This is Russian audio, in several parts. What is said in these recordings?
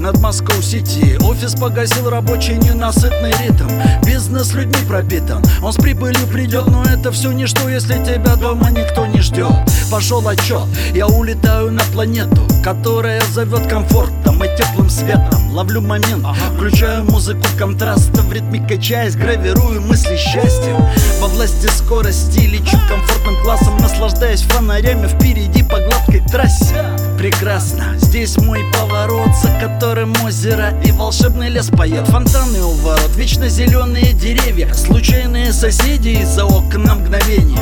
над Москоу-Сити. Офис погасил рабочий ненасытный ритм. Бизнес людьми пропитан, он с прибылью придет. Но это все ничто, если тебя дома никто не ждет. Пошел отчет, я улетаю на планету, которая зовет комфортом и теплым светом. Ловлю момент, включаю музыку контраста, в ритме качаясь, гравирую мысли счастьем. Во власти скорости лечу комфортным классом, наслаждаясь фонарями впереди по гладкой трассе. Прекрасно, здесь мой поворот, за которым озеро и волшебный лес поет. Фонтаны у ворот, вечно зеленые деревья, случайные соседи из-за окон на мгновение.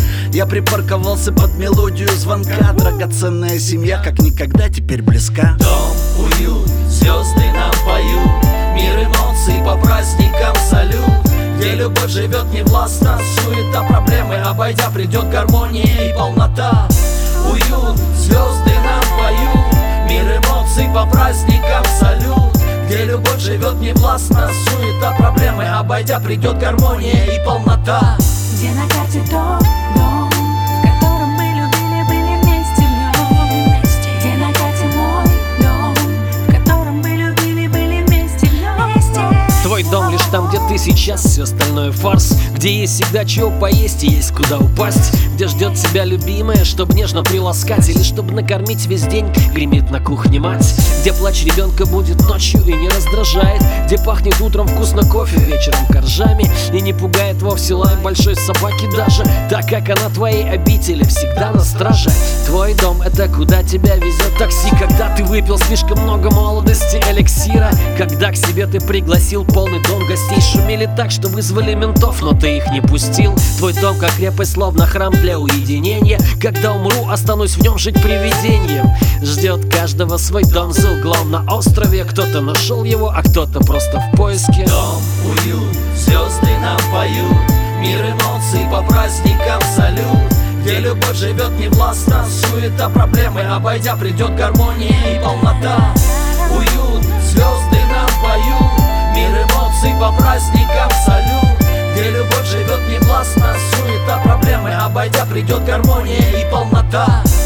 Я припарковался под мелодию звонка. Драгоценная семья как никогда теперь близка. Дом, уют, звезды нам поют, мир эмоций по праздникам салют. Где любовь живет невластно, суета проблемы обойдя, придет гармония и полнота. Уют, звезды нам поют, мир эмоций по праздникам салют. Где любовь живет невластно, суета проблемы обойдя, придет гармония и полнота. Где на карте тот дом, в котором мы любили, были вместе днем. Где на карте мой дом, в котором мы любили, были вместе днем. Твой дом лишь там, где ты сейчас, все остальное фарс. Где есть всегда чего поесть и есть куда упасть. Где ждет тебя любимая, чтобы нежно приласкать, или чтобы накормить весь день, гремит на кухне мать. Где плач ребенка будет ночью и не раздражает. Где пахнет утром вкусно кофе, вечером коржами. И не пугает вовсе лай большой собаки даже, так как она твоей обители всегда на страже. Твой дом — это куда тебя везет такси, когда ты выпил слишком много молодости эликсира. Когда к себе ты пригласил полный дом гостей, шумели так, что вызвали ментов, но ты их не пустил. Твой дом как крепость, словно храм для уединения. Когда умру, останусь в нем жить привидением. Ждет каждого свой дом за углом на острове. Кто-то нашел его, а кто-то просто в поиске. Дом, уют, звезды нам поют, мир эмоций по праздникам салют. Где любовь живет невластно, суета проблемы обойдя, придет гармония и полнота. Уют, звезды нам поют, мир эмоций по праздникам салют. Где любовь живет невластно, суета проблемы обойдя, придет гармония и полнота.